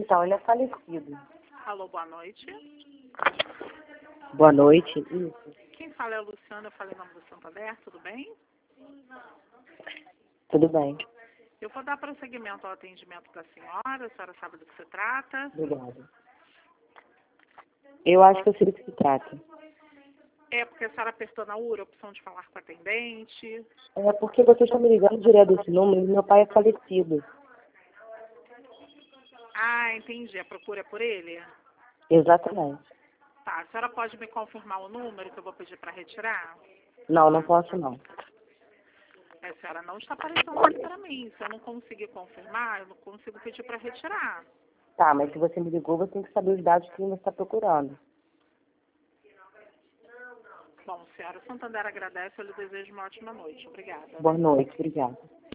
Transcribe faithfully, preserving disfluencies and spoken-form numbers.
Então, ele é falecido. Alô, boa noite. Boa noite. Isso. Quem fala é a Luciana, eu falei em nome do Santander, tudo bem? Tudo bem. Eu vou dar prosseguimento ao atendimento da senhora, a senhora sabe do que se trata? Obrigada. Eu acho que eu sei do que se trata. É porque a senhora apertou na U R A, a opção de falar com a atendente. É porque vocês estão me ligando direto desse número e meu pai é falecido. Ah, entendi. A procura é por ele? Exatamente. Tá, a senhora pode me confirmar o número que eu vou pedir para retirar? Não, não posso não. É, a senhora não está aparecendo aqui para mim. Se eu não conseguir confirmar, eu não consigo pedir para retirar. Tá, mas se você me ligou, você tem que saber os dados que você está procurando. Bom, senhora, o Santander agradece, eu lhe desejo uma ótima noite. Obrigada. Boa noite, obrigada.